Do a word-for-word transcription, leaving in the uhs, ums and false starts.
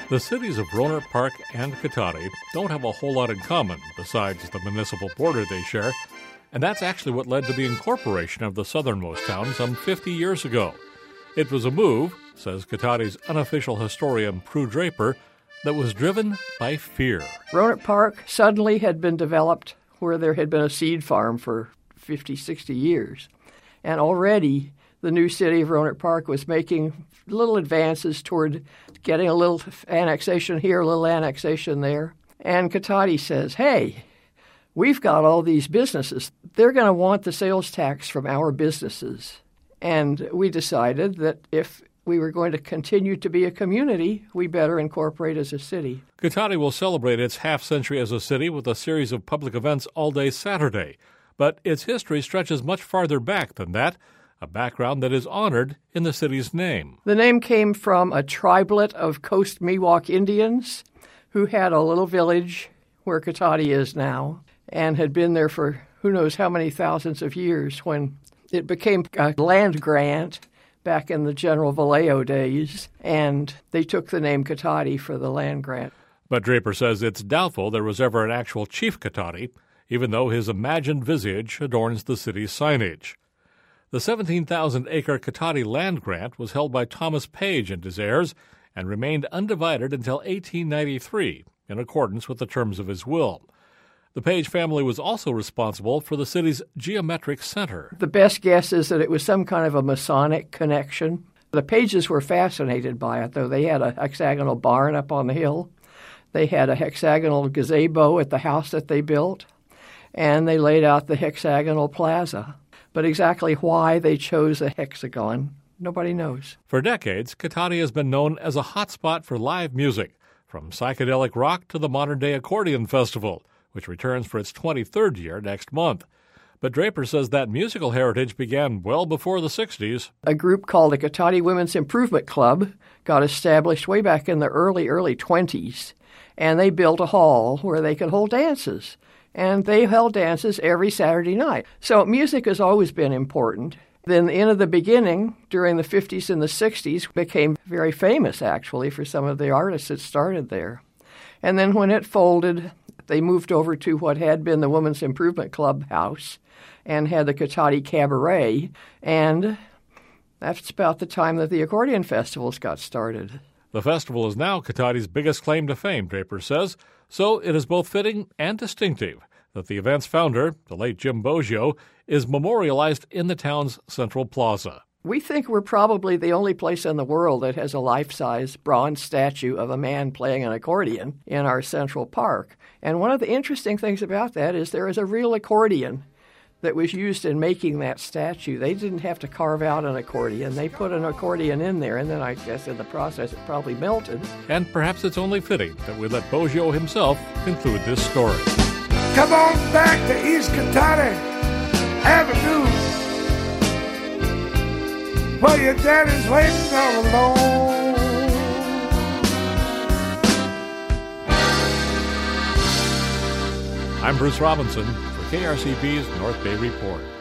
The cities of Rohnert Park and Cotati don't have a whole lot in common besides the municipal border they share, and that's actually what led to the incorporation of the southernmost town some fifty years ago. It was a move, says Cotati's unofficial historian Prue Draper, that was driven by fear. Rohnert Park suddenly had been developed where there had been a seed farm for fifty, sixty years, and already the new city of Rohnert Park was making little advances toward getting a little annexation here, a little annexation there. And Cotati says, hey, we've got all these businesses. They're going to want the sales tax from our businesses. And we decided that if we were going to continue to be a community, we better incorporate as a city. Cotati will celebrate its half-century as a city with a series of public events all day Saturday. But its history stretches much farther back than that, a background that is honored in the city's name. The name came from a tribelet of Coast Miwok Indians who had a little village where Cotati is now and had been there for who knows how many thousands of years when it became a land grant back in the General Vallejo days, and they took the name Cotati for the land grant. But Draper says it's doubtful there was ever an actual Chief Cotati, even though his imagined visage adorns the city's signage. The seventeen thousand acre Cotati land grant was held by Thomas Page and his heirs and remained undivided until eighteen ninety-three, in accordance with the terms of his will. The Page family was also responsible for the city's geometric center. The best guess is that it was some kind of a Masonic connection. The Pages were fascinated by it, though. They had a hexagonal barn up on the hill. They had a hexagonal gazebo at the house that they built, and they laid out the hexagonal plaza. But exactly why they chose a hexagon, nobody knows. For decades, Cotati has been known as a hotspot for live music, from psychedelic rock to the modern-day accordion festival, which returns for its twenty-third year next month. But Draper says that musical heritage began well before the sixties. A group called the Cotati Women's Improvement Club got established way back in the early, early twenties, and they built a hall where they could hold dances. And they held dances every Saturday night. So music has always been important. Then in the beginning, during the fifties and the sixties, became very famous, actually, for some of the artists that started there. And then when it folded, they moved over to what had been the Women's Improvement Club house and had the Cotati Cabaret. And that's about the time that the accordion festivals got started. The festival is now Cotati's biggest claim to fame, Draper says, so it is both fitting and distinctive that the event's founder, the late Jim Boggio, is memorialized in the town's central plaza. We think we're probably the only place in the world that has a life-size bronze statue of a man playing an accordion in our central park. And one of the interesting things about that is there is a real accordion that was used in making that statue. They didn't have to carve out an accordion. They put an accordion in there, and then I guess in the process it probably melted. And perhaps it's only fitting that we let Boggio himself conclude this story. Come on back to East Cotati Avenue, where your daddy's waiting all alone. I'm Bruce Robinson for K R C B's North Bay Report.